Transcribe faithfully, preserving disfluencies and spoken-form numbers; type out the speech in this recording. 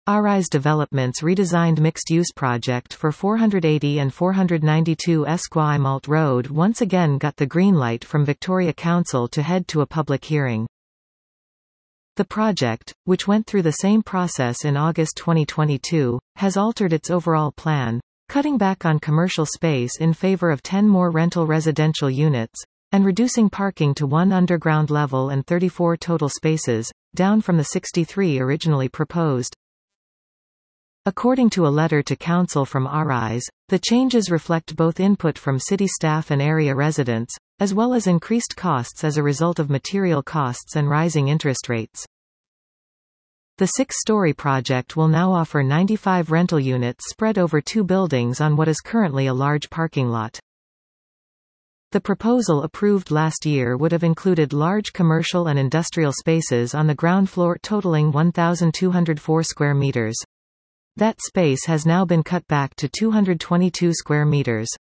Arise Developments redesigned mixed-use project for four eighty and four ninety-two Esquimalt Road once again got the green light from Victoria Council to head to a public hearing. The project, which went through the same process in August twenty twenty-two, has altered its overall plan, cutting back on commercial space in favor of ten more rental residential units, and reducing parking to one underground level and thirty-four total spaces, down from the sixty-three originally proposed. According to a letter to Council from Arise, the changes reflect both input from city staff and area residents, as well as increased costs as a result of material costs and rising interest rates. The six-story project will now offer ninety-five rental units spread over two buildings on what is currently a large parking lot. The proposal approved last year would have included large commercial and industrial spaces on the ground floor totaling one thousand two hundred four square meters. That space has now been cut back to two hundred twenty-two square meters.